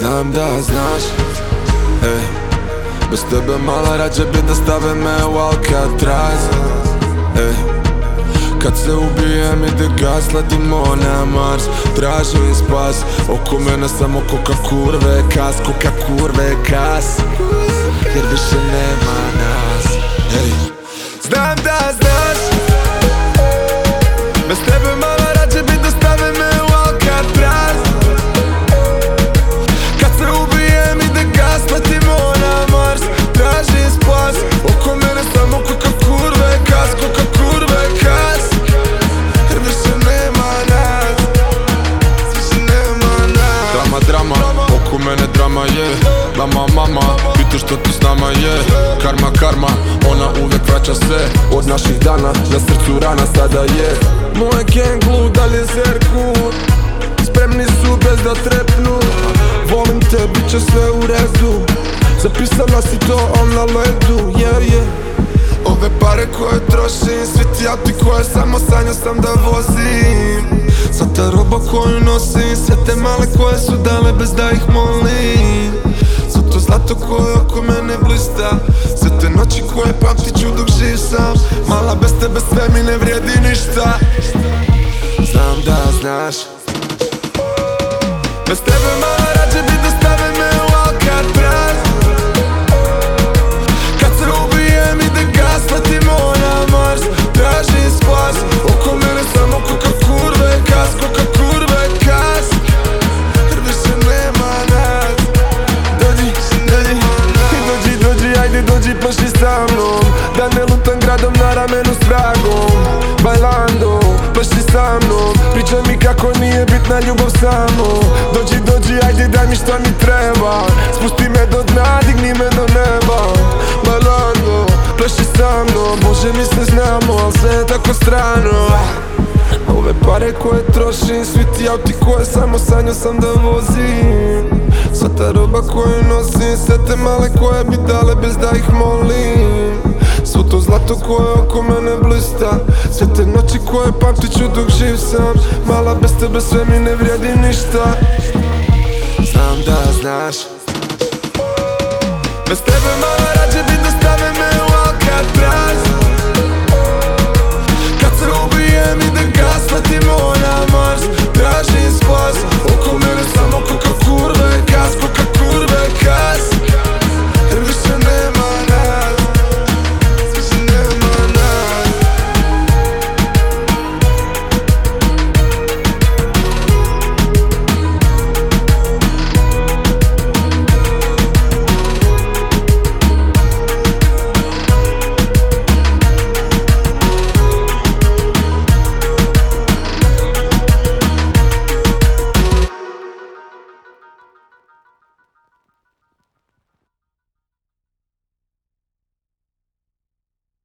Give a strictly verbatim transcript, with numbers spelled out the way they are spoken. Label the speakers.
Speaker 1: Znam da znaš, ej, bez tebe mala rađe bi da stave me u Alcatraz, ej. Kad se ubijem ide gas, letimo na Mars, tražim spas. Oko mene samo koka kurve kas, koka kurve kas, jer više nema nas, ej. Znam da znaš, bez tebe mala rađe bi da stave me u Alcatraz. Kad se ubijem ide gas, letimo na Mars, tražim spas. Oko mene samo koka kurve kas, koka kurve kas, jer više nema nas, više nema nas. Drama, drama, oko mene drama je. Mama, mama, pita što tu s nama je. Karma, karma, ona uvek vraća se. Od naših dana, na srcu rana sada je. Moje gang lud, dalje zerku, spremni su bez da trepnu. Volim te, bit će sve u redu, zapisala si to, on na ledu, yeah, yeah. Ove pare koje trošim, svi ti auti koje samo sanjao sam da vozim. Sva ta roba koju nosim, sve te male koje su dale bez da ih molim. Svo to zlato koje oko mene blista, sve te noći koje pamtit ću dok živ sam. Mala, bez tebe sve mi ne vrijedi ništa. Znam da znaš, bez tebe mala rađe bi da stave me u Alcatraz. Kad se ubijem ide gas, letimo na Mars, tražim spas. Oko mene samo koka kurve kas, koka kurve kas, jer više nema nas. Dođi, dođi, dođi, dođi, ajde dođi paši sa mnom. Da ne lutam gradom na ramenu s vragom. Bailando, paši sa mnom, pričaj mi kako nije bitna ljubav samo. Dođi, dođi, ajde daj mi šta mi treba. Spusti me do dna, digni me do neba. Bailando, pleši sa mnom, Bože mi se znamo, al sve je tako strano. Ove pare koje trošim, svi ti auti koje samo sanjao sam da vozim. Sva ta roba koju nosim, sve te male koje bi dale bez da ih molim. Svo to zlato koje oko mene blista, sve te noći koje pamtit ću dok živ sam. Mala, bez tebe sve mi ne vrijedi ništa. Znam da znaš, bez tebe mala